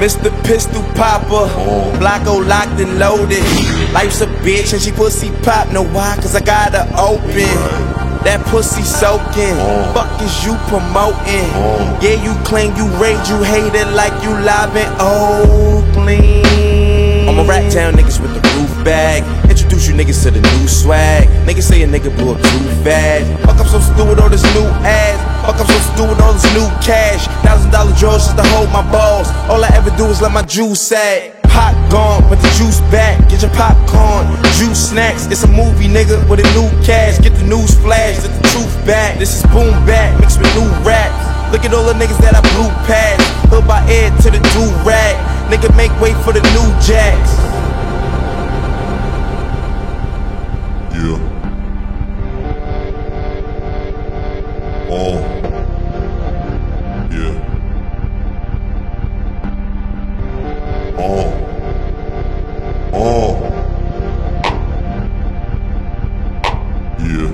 Mr. Pistol Popper, Blocko locked and loaded. Life's a bitch and she pussy pop. Know why? Cause I got her open. That pussy soaking. Fuck is you promoting? Yeah, you claim you rage, you hate it like you live in Oakland. I'ma rat down niggas with the roof bag. Introduce you niggas to the new swag. Niggas say a nigga blew up too fast. Fuck, I'm so stupid all this new ass. Fuck, I'm so stupid all this new cash. $1,000 drawers just to hold my balls. All I ever do is let my juice sag. Pot gone, but the juice back. Get your popcorn, juice snacks. It's a movie, nigga, with a new cast. Get the news flash, get the truth back. This is boom back, mixed with new raps. Look at all the niggas that I blew past. Hood by Ed to the do-rag. Nigga, make way for the new jacks. Yeah. Yeah. Yeah.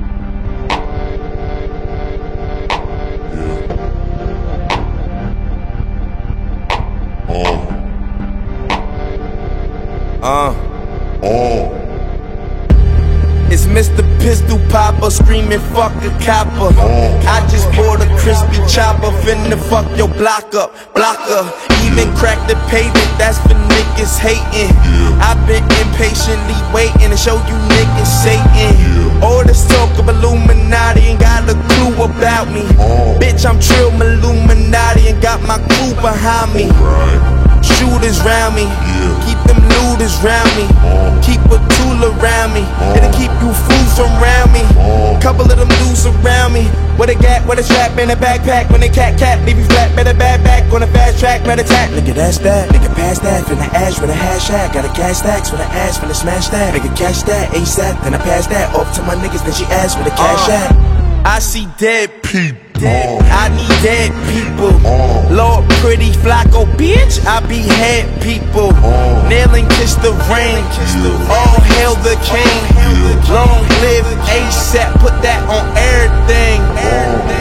It's Mr. Pistol Popper screaming fuck a copper. I just bought a crispy chopper, finna fuck your block up, blocker. Even crack the pavement, that's for niggas hating. I've been impatiently waiting to show you niggas Satan. All this talk of Illuminati ain't got a clue about me. Bitch, I'm Trill Illuminati and got my crew behind me. Shooters round me, keep them looters round me, keep a tool around me, it'll keep you fools from round me. Couple of them dudes around me, with a gap, with a strap in a backpack. When they cat, leave you flat, better bad back on a fast track, better attack. Nigga, that's that, nigga, pass that, finna ash with a hashtag. Got a cash stacks with an ass, finna smash that. Nigga, catch that, ASAP, then I pass that off to my niggas, then she asked for the cash app. I see dead people, I need dead people. Lord pretty Flocko, bitch, I behead people. Nail and kiss the ring, all hail the king. Long live ASAP, put that on everything.